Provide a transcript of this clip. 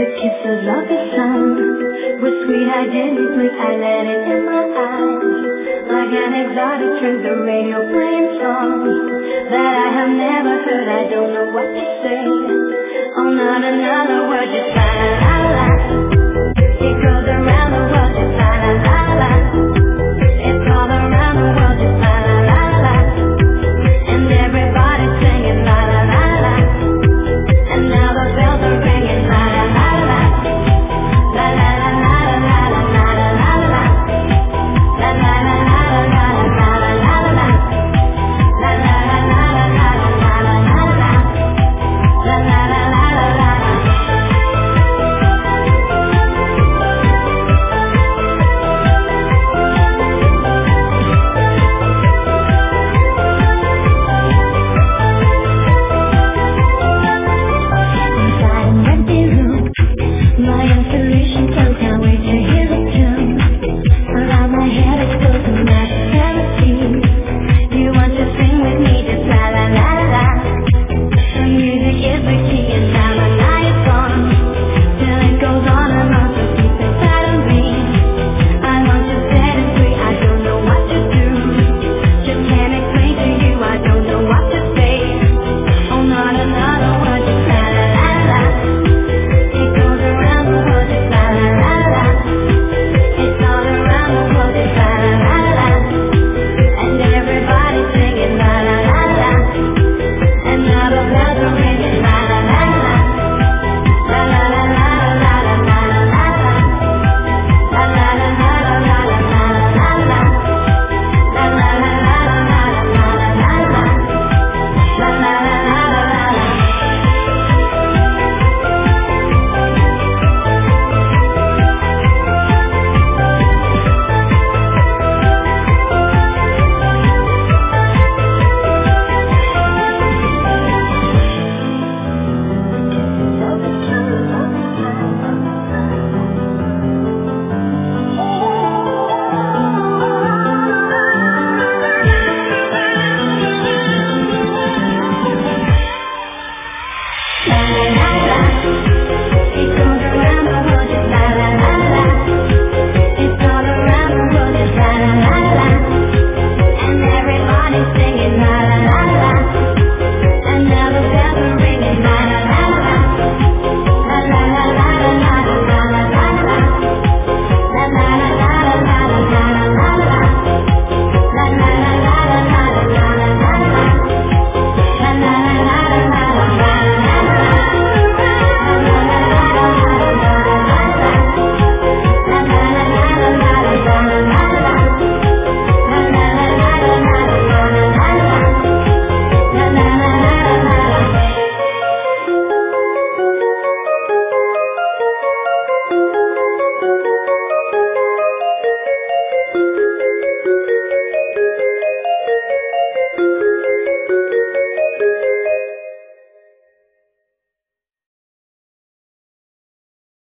Kisses of the sun, with sweet identity, I let it in my eyes. Like an exotic drink, the radio playing songs that I have never heard. I don't know what to say. Oh, not another word, just la la la la.